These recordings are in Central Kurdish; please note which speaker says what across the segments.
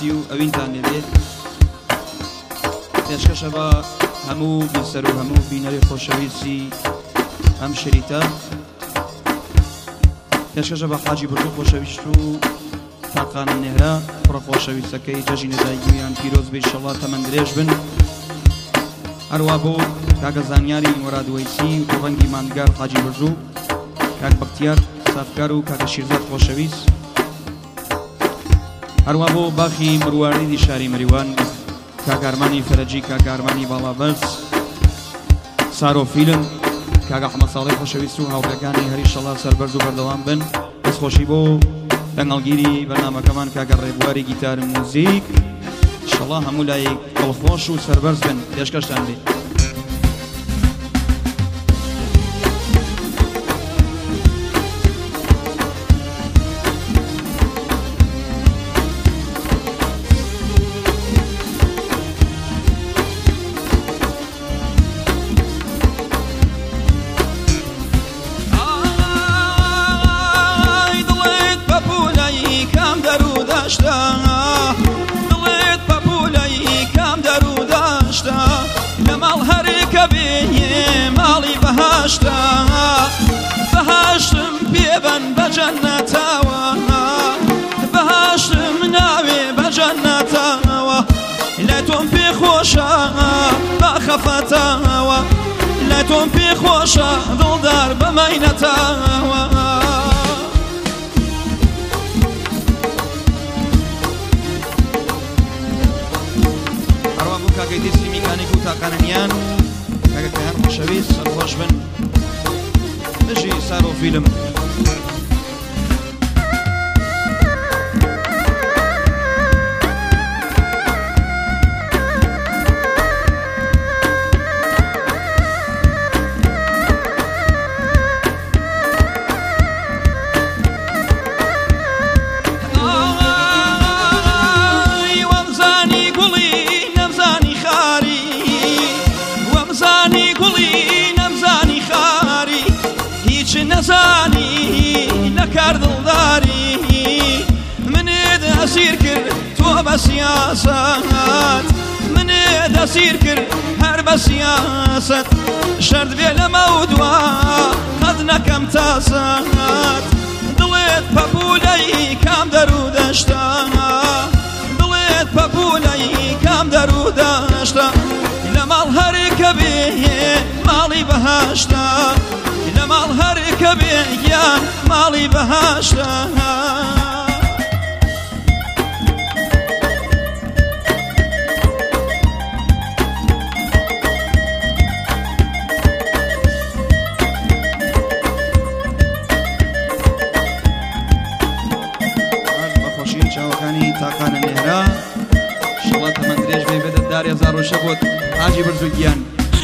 Speaker 1: خۆشەویستی و ئەوینتان لێبێت پێشکەشە بە هەموو بیسەر و هەموو بینەری خۆشەویستی ئەم شریتە پێشکەشە بە حاجی بردو خۆشەویست و تاقانە نێرە پڕە خۆشەویستەکەی جەژینە دایکبوویان پیرۆز بێ ئینشەڵڵا تەمەند درێژ بن هەروە بۆ کاکە زانیاری مۆرادوەیسی و ڕەنگی ماندگار حاجی بردو کاک بەختیار سافکار و کاکە شیرزاد خۆشەویست هەروە بۆ باخی مرواریدی شاری مەریوان کاکارمانی فەرەجی کاکارمانی باڵابەرز سارۆ فیلم کاکە حەمەد ساڵی خۆشەویست و هاوڕێکانی هەری ئینشەڵڵا سەربەرز و بەردەوام بن دەستخۆشی بۆ دەنگەڵگیری بەرنامەکەمان کاکە ڕێبواری گیتار و موزیک ئینشەڵڵا هەموو لایەک دڵخۆش و سەربەرز بن پێشکەشتان بێ
Speaker 2: دڵێت پەپولەی کام دەرو داشتە لە ماڵ هەرکە بێنێ ماڵی بەهاشتە بەهاشتم پێبەن بە جەننەتەوە بەهاشتم ناوێ بە جەننەتەوە لە تۆم پێخۆشە بە خەفەتەوە لە تۆم پێخۆشە دڵدار بەمەینەتەوە
Speaker 1: کاکەی دیستی میکانیک و تاقانەنیان کاکەکەیان خۆشەویست سەرخۆش بن دژی سارۆ فیلم
Speaker 2: نەزانی نەکار دڵداری منێ دەسیر کرد تۆ بە سیاسەت منێ دەسیر کرد هەر بە سیاسەت شەرد بێ لەمە و دوا قەت نەکەم تاسەت دڵێت پەپولەی کام دەرو دەشتە دڵێت پەپولەی کام دەرو دەشتە لە ماڵ هەرکە بێ ماڵی بەهاشتە لە ماڵ هەرکە بێ گیان ماڵی بەهاشتە
Speaker 1: بەخۆشی چاوەکانی تاقانە نێرە ئینشەڵڵا تەمەند درێژ بێ بێتە داری هەزار ڕۆژە بۆت حاجی بەرز و گیان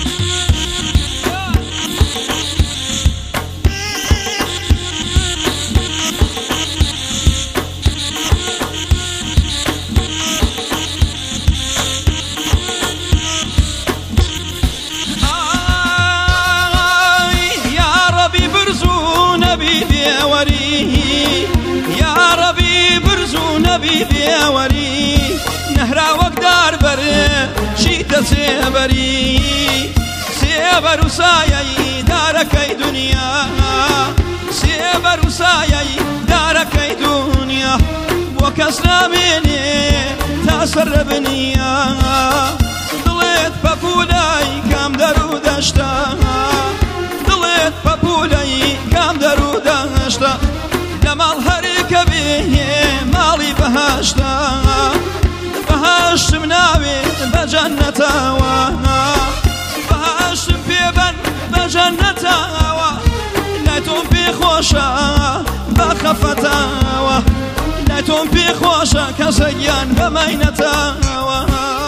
Speaker 2: نبی بیاوری نهرا وقدار بره شیت سیبری سیبر و سایه دارکی دنیا سیبر و سایه دارکی دنیا بو کس نامینه تاثر بنیا دڵێت پەپولەی کام دەرو دەشتە دڵێت پەپولەی کام دەرو دەشتە لە ماڵ هەرکە بێ ماڵی بەهاشتە بەهاشتم ناوێت بە جەننەتەوە بەهاشتم پێبەن بە جەننەتەوە لە تۆم پێخۆشە بە خەفەتەوە لە تۆم پێخۆشە کەسە گیان بەمەینەتەوە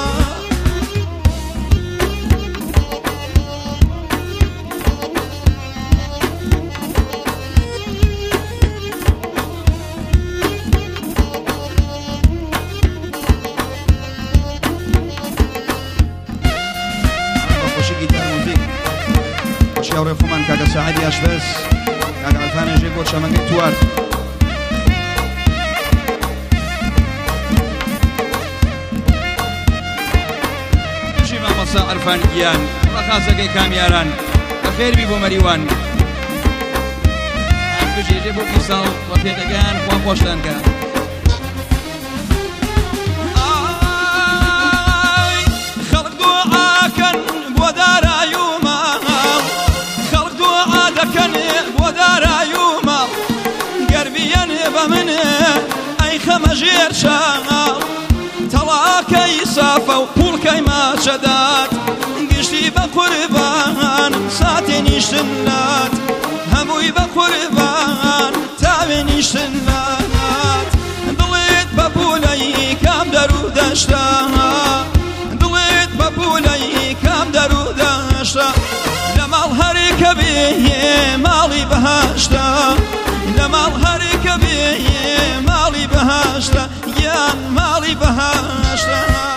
Speaker 1: شاورێ خۆمان کاکە سەعەدی ئاشبەز کاکە عەرفانێژێ بۆ چەمەنگەی توار مامۆستا عەرفان گیان ڕەخازەکەی کامیاران بەخێربی بۆ مەریوان بژێژێ بۆ پیساڵ بە پێدەگەیان خوا خۆشتانکە
Speaker 2: خەڵک دوعاکەن بۆ دارایی و ماڵ خەڵک دوعا دەکەن بۆ دارایی و ماڵ گەربیەن بە منێ ئەی خەمە ژێر شاڵ تەڵاکەی سافە و پوڵکەی ماچەدات گشتی بە قوربان ساتێ نیشتنات هەمووی بە قوربان تاوێ نیشتنات دڵێت بە پولەی کام دەرو دەشتا دڵێت بە پولەی کام دەرو دەشتا لە ماڵ هەرێکە بێ ماڵی بەهاشتا لە ماڵ هەرێکە بێ ماڵی بەهاشتا یان ماڵی بەهاشتا